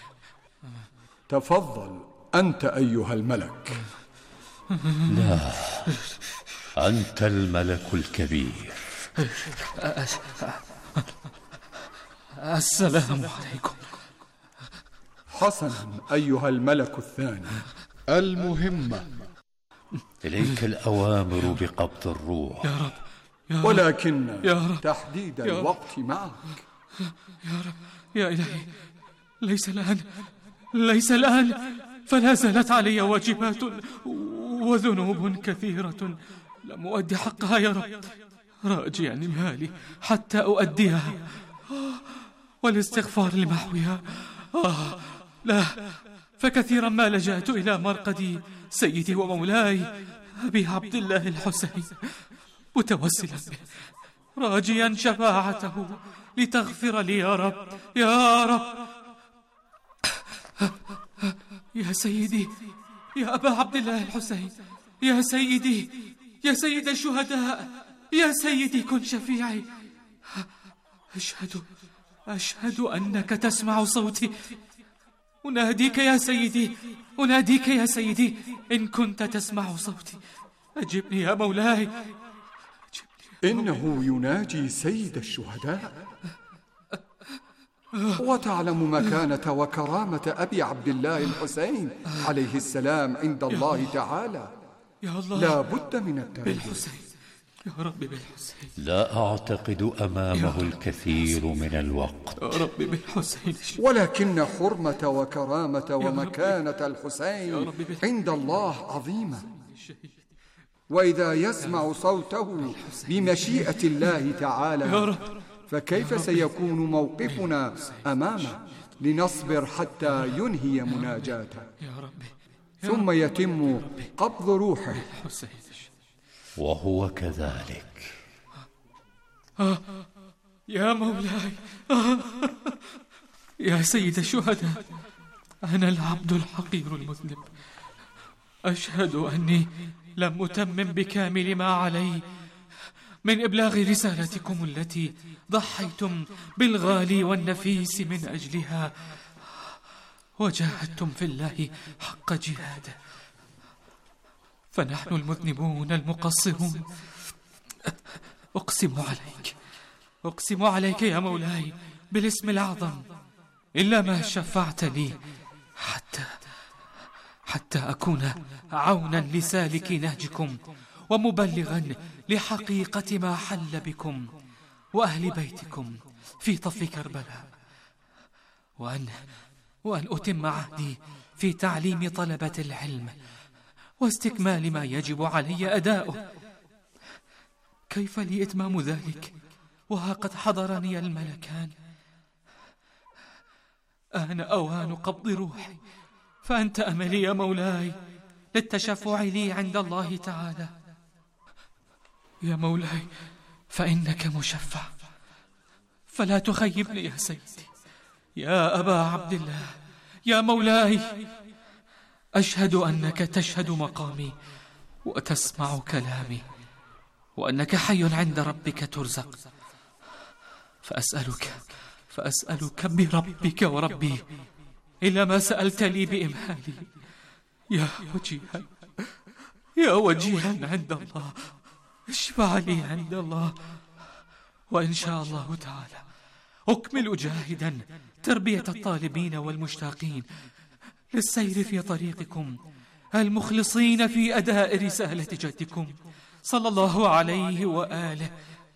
تفضل أنت أيها الملك. لا، أنت الملك الكبير. السلام عليكم. حسنا أيها الملك الثاني. المهمة إليك الأوامر بقبض الروح. يا رب يا رب. ولكن يا رب. تحديد يا الوقت معك. يا رب يا إلهي، ليس الآن فلا زالت علي واجبات وذنوب كثيرة لم أؤدي حقها يا رب، راجيا مالي حتى أؤديها والاستغفار لمحوها. لا، فكثيرا ما لجأت إلى مرقدي سيدي ومولاي أبي عبد الله الحسين متوسلا به راجيا شفاعته لتغفر لي يا رب يا رب. يا سيدي يا أبا عبد الله الحسين، يا سيدي يا سيد الشهداء، يا سيدي كن شفيعي. أشهد أنك تسمع صوتي. أناديك يا سيدي، أناديك يا سيدي، إن كنت تسمع صوتي أجبني يا مولاي. إنه يناجي سيد الشهداء، وتعلم مكانة وكرامة أبي عبد الله الحسين عليه السلام عند الله تعالى. يا الله، لا بد من التردد. يا رب بالحسين. لا أعتقد أمامه الكثير من الوقت. يا رب بالحسين. ولكن حرمة وكرامة ومكانة الحسين عند الله عظيمة، وإذا يسمع صوته بمشيئة الله تعالى فكيف سيكون موقفنا أمامه لنصبر حتى ينهي مناجاته ثم يتم قبض روحه؟ وهو كذلك. يا مولاي، يا سيد الشهداء، أنا العبد الحقير المذنب، أشهد أني لم أتمم بكامل ما علي من إبلاغ رسالتكم التي ضحيتم بالغالي والنفيس من أجلها وجاهدتم في الله حق جهاده. فنحن المذنبون المقصرون أقسم عليك يا مولاي بالاسم الأعظم، إلا ما شفعت لي حتى أكون عونا لسالك نهجكم ومبلغا لحقيقة ما حل بكم وأهل بيتكم في طف كربلاء، وأن أتم عهدي في تعليم طلبة العلم واستكمال ما يجب علي أداؤه. كيف لي إتمام ذلك وها قد حضرني الملكان؟ آن أوان قبض روحي، فأنت أملي يا مولاي للتشفع لي عند الله تعالى. يا مولاي، فإنك مشفع، فلا تخيبني يا سيدي. يا أبا عبد الله، يا مولاي، أشهد أنك تشهد مقامي وتسمع كلامي، وأنك حي عند ربك ترزق، فأسألك بربك وربي إلا ما سألت لي بإمهالي. يا وجيها عند الله، اشفع لي عند الله، وإن شاء الله تعالى أكمل جاهدا تربية الطالبين والمشتاقين للسير في طريقكم المخلصين في أداء رسالة جدكم صلى الله عليه وآله.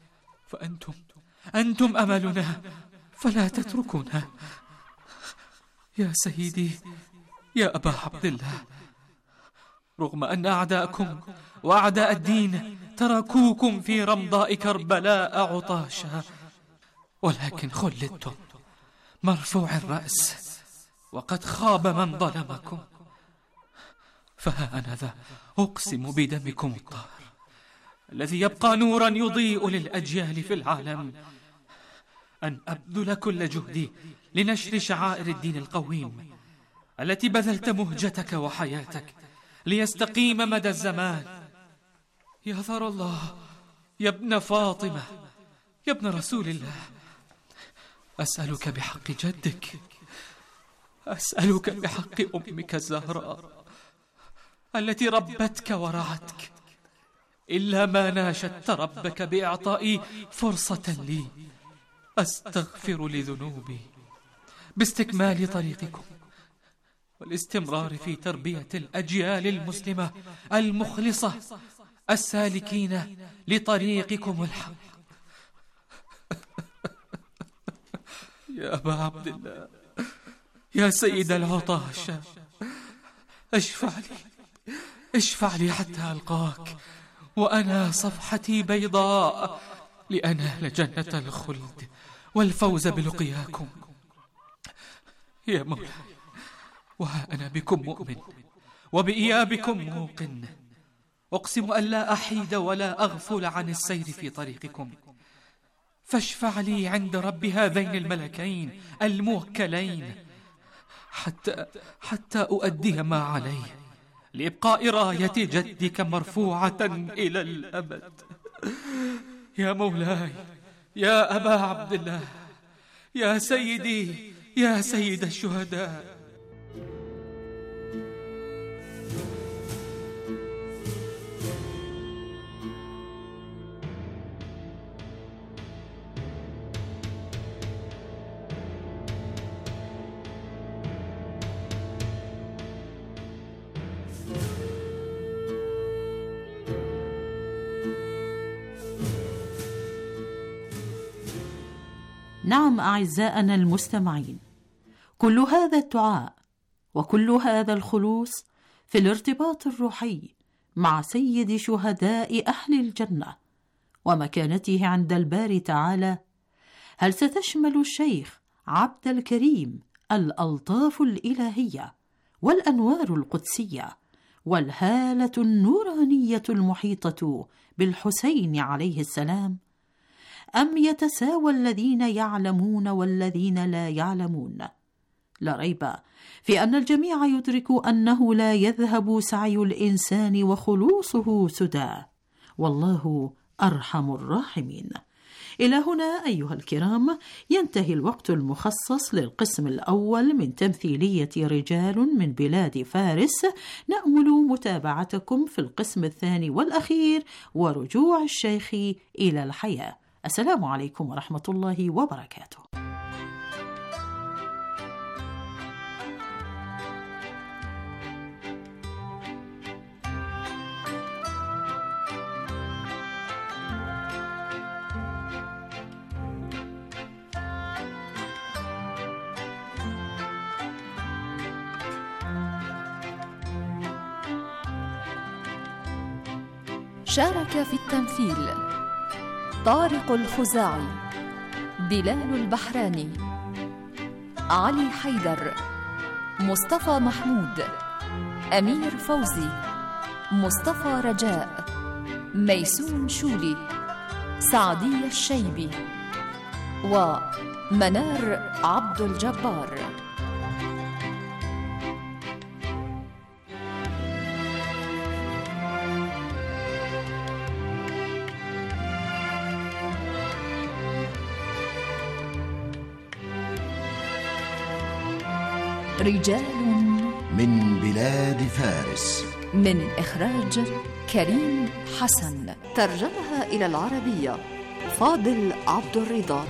فأنتم أملنا فلا تتركونا. يا سيدي يا أبا عبد الله، رغم أن أعداءكم وأعداء الدين تركوكم في رمضاء كربلاء عطاشا، ولكن خلدتم مرفوع الرأس وقد خاب من ظلمكم. فها أنا ذا أقسم بدمكم الطاهر الذي يبقى نورا يضيء للأجيال في العالم أن أبذل كل جهدي لنشر شعائر الدين القويم التي بذلت مهجتك وحياتك ليستقيم مدى الزمان. يا ثار الله، يا ابن فاطمة، يا ابن رسول الله، أسألك بحق جدك، أسألك بحق أمك الزهراء التي ربتك ورعتك، إلا ما ناشدت ربك بإعطائي فرصة لي أستغفر لذنوبي باستكمال طريقكم والاستمرار في تربية الأجيال المسلمة المخلصة السالكين لطريقكم الحق. يا أبا عبد الله، يا سيد العطاش، اشفع لي حتى ألقاك وأنا صفحتي بيضاء لأنال جنة الخلد والفوز بلقياكم. يا مولاي، وها أنا بكم مؤمن وبإيابكم موقن، أقسم أن لا أحيد ولا أغفل عن السير في طريقكم، فاشفع لي عند رب هذين الملكين الموكلين حتى أؤدي ما علي لإبقاء راية جدك مرفوعة إلى الأبد. يا مولاي، يا أبا عبد الله، يا سيدي، يا سيد الشهداء. نعم أعزائنا المستمعين، كل هذا الدعاء وكل هذا الخلوص في الارتباط الروحي مع سيد شهداء أهل الجنة ومكانته عند الباري تعالى. هل ستشمل الشيخ عبد الكريم الألطاف الإلهية والأنوار القدسية والهالة النورانية المحيطة بالحسين عليه السلام، أم يتساوى الذين يعلمون والذين لا يعلمون؟ لا ريب في أن الجميع يدرك أنه لا يذهب سعي الإنسان وخلوصه سدى، والله أرحم الراحمين. إلى هنا أيها الكرام ينتهي الوقت المخصص للقسم الأول من تمثيلية رجال من بلاد فارس. نأمل متابعتكم في القسم الثاني والأخير ورجوع الشيخ إلى الحياة. السلام عليكم ورحمة الله وبركاته. شارك في التمثيل طارق الخزاعي، بلال البحراني، علي حيدر، مصطفى محمود، أمير فوزي، مصطفى رجاء، ميسون شولي، سعدية الشيبي، ومنار عبد الجبار. رجال من بلاد فارس، من إخراج كريم حسن، ترجمها إلى العربية فاضل عبد الرضا.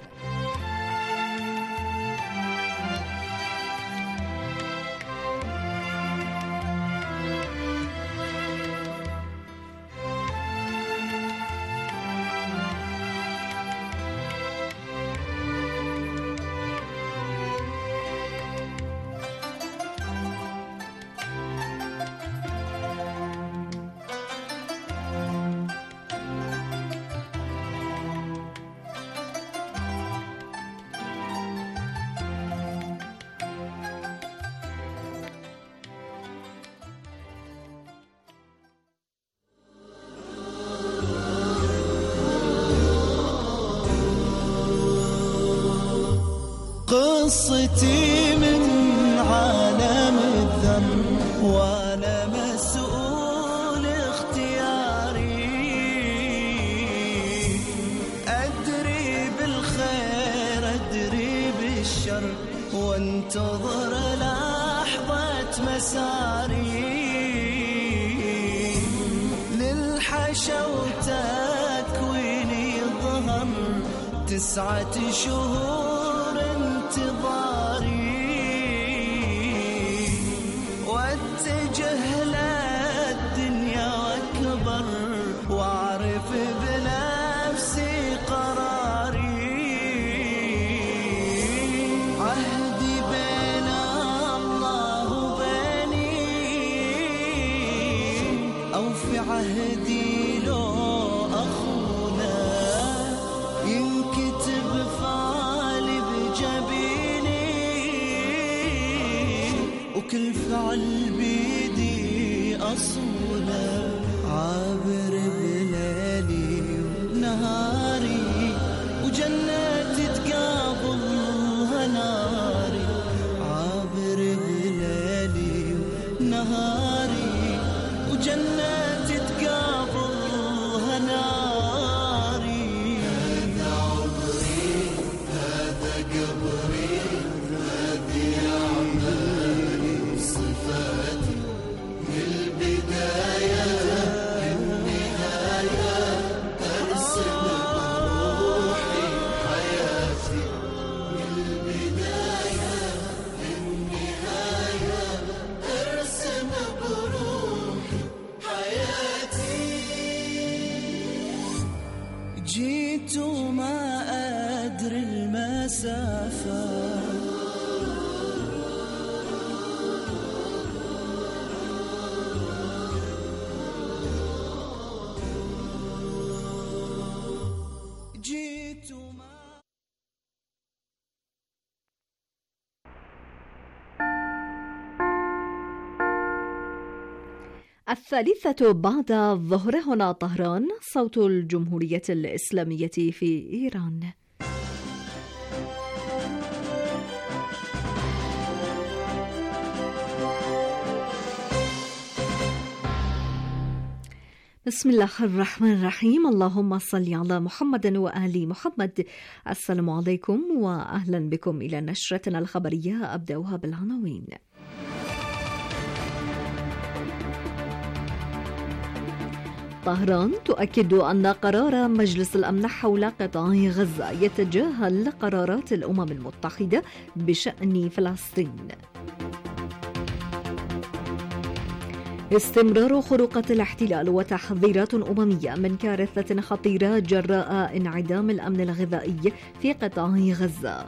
قصتي من عالم الذر وأنا مسؤول اختياري، أدري بالخير أدري بالشر وانتظر لحظة مساري، للحشا وتكويني ظهر 9 شهور انتظاري، واتجه للدنيا واكبر واعرف بنفسي قراري، عهدي بين الله وبيني او في عهدي لو اخونا ينكتب فالي بجبيني، وكل فعل بيدي أصونه، عابر بليلي ونهاري وجنتي تقابلها ناري، عابر بليلي ونهاري وجنتي تقابلها ناري، هذا عمري هذا قبري هذه أعمالي صفاتي، من البداية للنهاية أرسم بروحي حياتي، من البداية للنهاية أرسم بروحي حياتي، جيت وما أدري المسافة، جيت وما الثالثة بعد الظهر، هنا طهران، صوت الجمهورية الإسلامية في إيران. بسم الله الرحمن الرحيم، اللهم صل على محمد وآل محمد. السلام عليكم وأهلا بكم إلى نشرتنا الخبرية، أبدأها بالعناوين. طهران تؤكد أن قرار مجلس الأمن حول قطاع غزة يتجاهل قرارات الأمم المتحدة بشأن فلسطين. استمرار خروقة الاحتلال وتحذيرات أممية من كارثة خطيرة جراء انعدام الأمن الغذائي في قطاع غزة.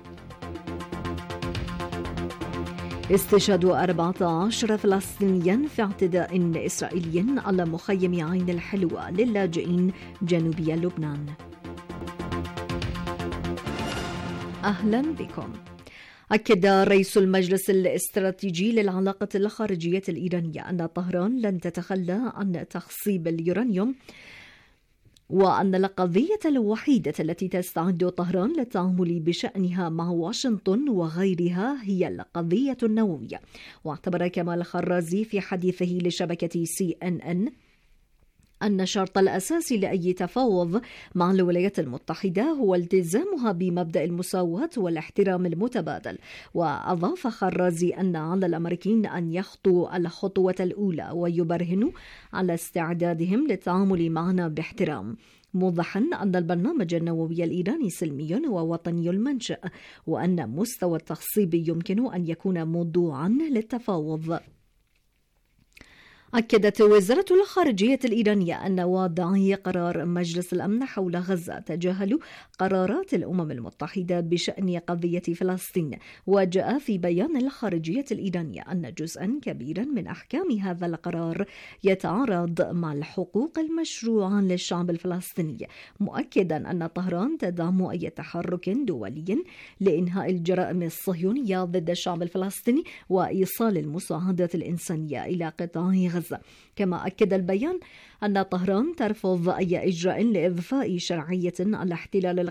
استشهاد 14 فلسطينيا في اعتداء إسرائيلي على مخيم عين الحلوة للاجئين جنوبي لبنان. أهلا بكم. أكد رئيس المجلس الاستراتيجي للعلاقة الخارجية الإيرانية أن طهران لن تتخلى عن تخصيب اليورانيوم، وأن القضية الوحيدة التي تستعد طهران للتعامل بشأنها مع واشنطن وغيرها هي القضية النووية. واعتبر كمال خرازي في حديثه لشبكة CNN أن الشرط الأساسي لأي تفاوض مع الولايات المتحدة هو التزامها بمبدأ المساواة والاحترام المتبادل. وأضاف خرازي أن على الأمريكيين أن يخطوا الخطوة الأولى ويبرهنوا على استعدادهم للتعامل معنا باحترام، موضحا أن البرنامج النووي الإيراني سلمي ووطني المنشأ، وأن مستوى التخصيب يمكن أن يكون موضوعا للتفاوض. أكدت وزارة الخارجية الإيرانية أن وضعي قرار مجلس الأمن حول غزة تجاهل قرارات الأمم المتحدة بشأن قضية فلسطين. وجاء في بيان الخارجية الإيرانية أن جزءا كبيرا من أحكام هذا القرار يتعارض مع الحقوق المشروعة للشعب الفلسطيني، مؤكدا أن طهران تدعم أي تحرك دولي لإنهاء الجرائم الصهيونية ضد الشعب الفلسطيني وإيصال المساعدات الإنسانية إلى قطاع غزة. كما أكد البيان أن طهران ترفض أي إجراء لإضفاء شرعية الاحتلال